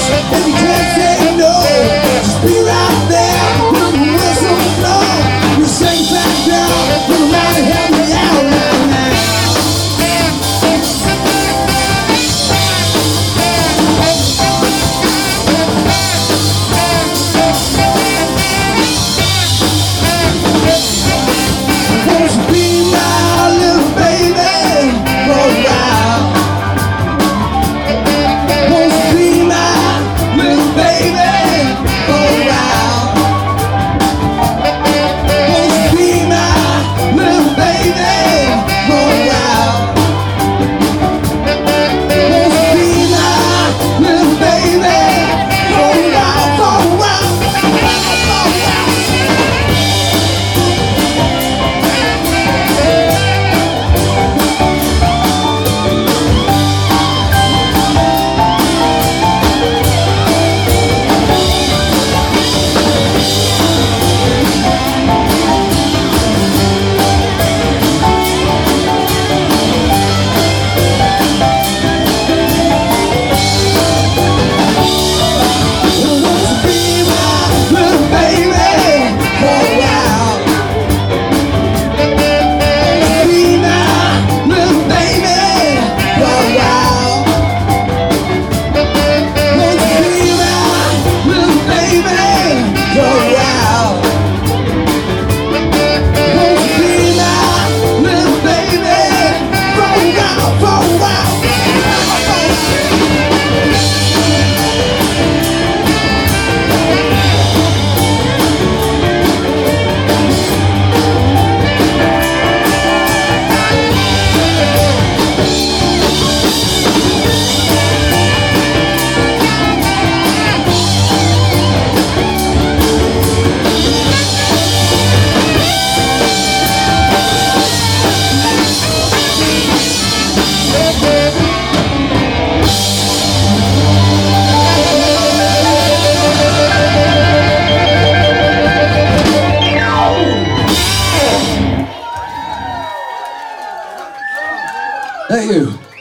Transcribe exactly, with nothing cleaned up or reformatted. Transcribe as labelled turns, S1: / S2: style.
S1: and you can't say no. Just be right there when the whistle blows. You sing back down, come around and help me out right now. Won't you be my little baby for a while? Won't you be my little baby for a while? Won't you be my little baby for a while? Won't you be my little baby for a while, for a while, for a while? Thank you.